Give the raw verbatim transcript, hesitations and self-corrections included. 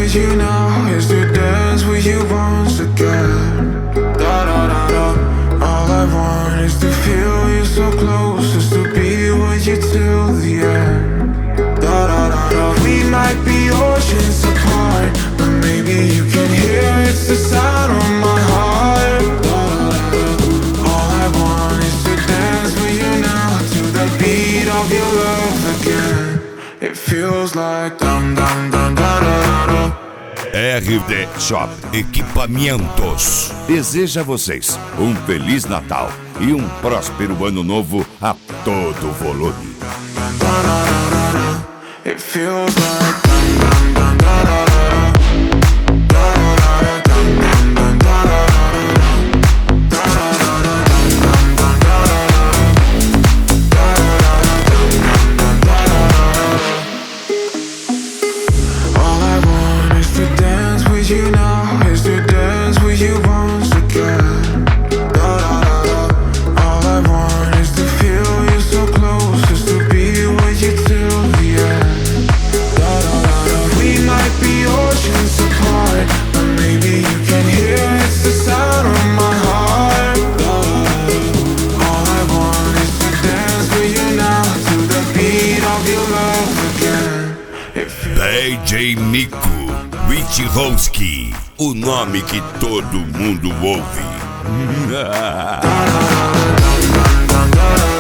with you now is to dance with you once again. Da da da da. All I want is to feel you so close, just to be with you till the end. Da da da da. We might be oceans apart, but maybe you can hear it's the sound of my heart. Da da da da. All I want is to dance with you now to the beat of your love again. It feels like dum dum dum da da da da. R D Shop Equipamentos deseja a vocês um Feliz Natal e um próspero Ano Novo a todo volume. It feels like dum dum dum da da da. You now is to dance with you once again. Da da da da. All I want is to feel you so close, just to be with you till the end. Da da da da. We might be oceans apart, but maybe you can hear it's the sound of my heart. Da da da. All I want is to dance with you now to the beat of your love again. D J Nico Witchowski, o nome que todo mundo ouve.